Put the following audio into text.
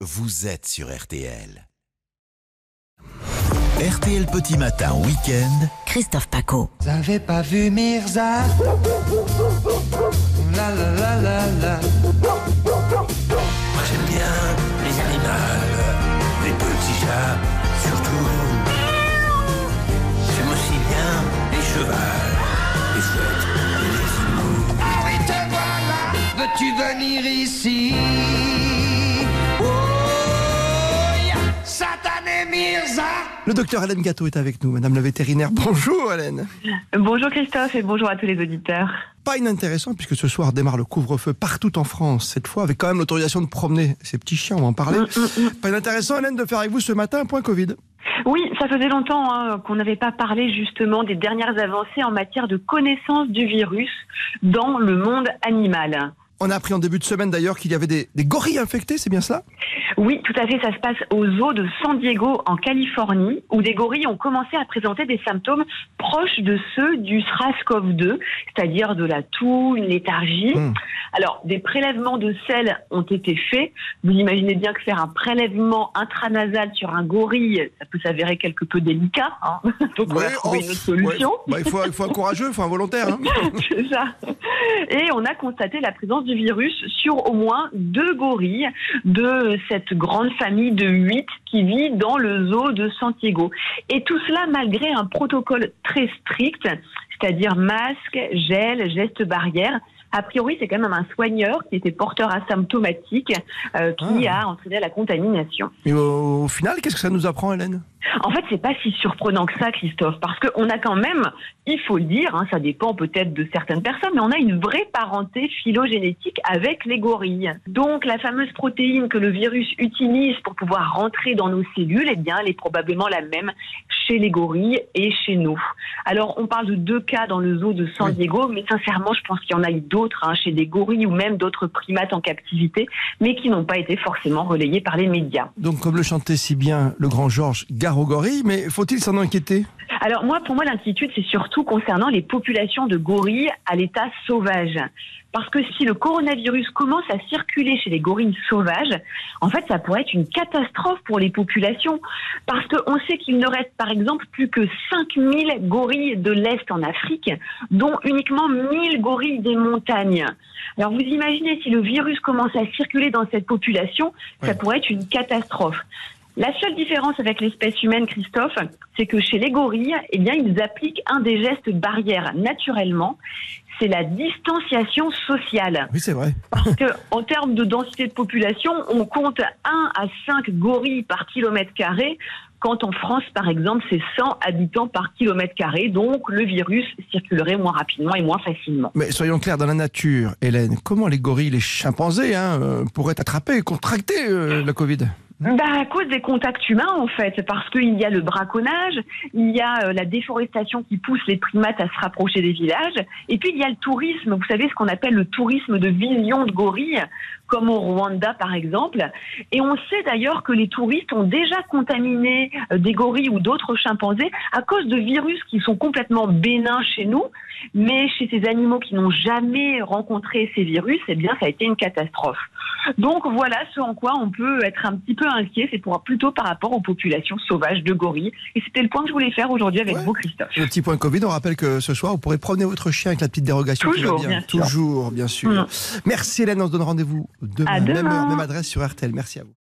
vous êtes sur RTL. RTL Petit Matin Week-end. Christophe Paco. Vous avez pas vu Mirza? La la la la la. Moi j'aime bien les animaux, les petits chats surtout. J'aime aussi bien les chevals, les chouettes et les animaux. Ah oui, te voilà. Veux-tu venir ici? Oh, yeah. Satané Mirza. Le docteur Hélène Gâteau est avec nous, madame la vétérinaire. Bonjour Hélène. Bonjour Christophe et bonjour à tous les auditeurs. Pas inintéressant puisque ce soir démarre le couvre-feu partout en France, cette fois avec quand même l'autorisation de promener ces petits chiens, on va en parler. Pas inintéressant Hélène de faire avec vous ce matin un point Covid. Oui, ça faisait longtemps qu'on n'avait pas parlé justement des dernières avancées en matière de connaissance du virus dans le monde animal. On a appris en début de semaine d'ailleurs qu'il y avait des gorilles infectés, c'est bien cela? Oui, tout à fait, ça se passe au zoo de San Diego en Californie, où des gorilles ont commencé à présenter des symptômes proches de ceux du SRAS-CoV-2, c'est-à-dire de la toux, une léthargie. Alors, des prélèvements de sel ont été faits. Vous imaginez bien que faire un prélèvement intranasal sur un gorille, ça peut s'avérer quelque peu délicat. Donc, on va trouver une autre solution. Ouais. Il faut un courageux, il faut un volontaire. C'est ça. Et on a constaté la présence du virus sur au moins 2 gorilles de cette grande famille de 8 qui vit dans le zoo de San Diego. Et tout cela malgré un protocole très strict, c'est-à-dire masque, gel, gestes barrières. A priori, c'est quand même un soigneur qui était porteur asymptomatique qui a entraîné la contamination. Et au final, qu'est-ce que ça nous apprend Hélène? En fait, c'est pas si surprenant que ça, Christophe, parce qu'on a quand même, il faut le dire, ça dépend peut-être de certaines personnes, mais on a une vraie parenté phylogénétique avec les gorilles. Donc, la fameuse protéine que le virus utilise pour pouvoir rentrer dans nos cellules, eh bien, elle est probablement la même chez les gorilles et chez nous. Alors, on parle de 2 cas dans le zoo de San Diego, mais sincèrement, je pense qu'il y en a eu d'autres, chez des gorilles ou même d'autres primates en captivité, mais qui n'ont pas été forcément relayés par les médias. Donc, comme le chantait si bien le grand Georges, gare aux gorilles, mais faut-il s'en inquiéter? Alors pour moi, l'inquiétude, c'est surtout concernant les populations de gorilles à l'état sauvage. Parce que si le coronavirus commence à circuler chez les gorilles sauvages, en fait, ça pourrait être une catastrophe pour les populations. Parce qu'on sait qu'il ne reste, par exemple, plus que 5000 gorilles de l'Est en Afrique, dont uniquement 1000 gorilles des montagnes. Alors, vous imaginez, si le virus commence à circuler dans cette population, ça pourrait être une catastrophe. La seule différence avec l'espèce humaine, Christophe, c'est que chez les gorilles, eh bien, ils appliquent un des gestes barrières naturellement, c'est la distanciation sociale. Oui, c'est vrai. Parce que, en termes de densité de population, on compte 1 à 5 gorilles par kilomètre carré, quand en France, par exemple, c'est 100 habitants par kilomètre carré, donc le virus circulerait moins rapidement et moins facilement. Mais soyons clairs, dans la nature, Hélène, comment les gorilles, les chimpanzés, pourraient attraper et contracter la Covid? À cause des contacts humains, en fait, parce qu'il y a le braconnage, il y a la déforestation qui pousse les primates à se rapprocher des villages, et puis il y a le tourisme, vous savez, ce qu'on appelle le tourisme de vision de gorilles, comme au Rwanda par exemple, et on sait d'ailleurs que les touristes ont déjà contaminé des gorilles ou d'autres chimpanzés à cause de virus qui sont complètement bénins chez nous, mais chez ces animaux qui n'ont jamais rencontré ces virus, eh bien ça a été une catastrophe. Donc voilà ce en quoi on peut être un petit peu inquiet, c'est plutôt par rapport aux populations sauvages de gorilles. Et c'était le point que je voulais faire aujourd'hui avec vous, Christophe. Le petit point Covid, on rappelle que ce soir, vous pourrez promener votre chien avec la petite dérogation Toujours, qui va bien. bien sûr. Toujours, bien sûr. Merci Hélène, on se donne rendez-vous demain, même heure, même adresse sur RTL. Merci à vous.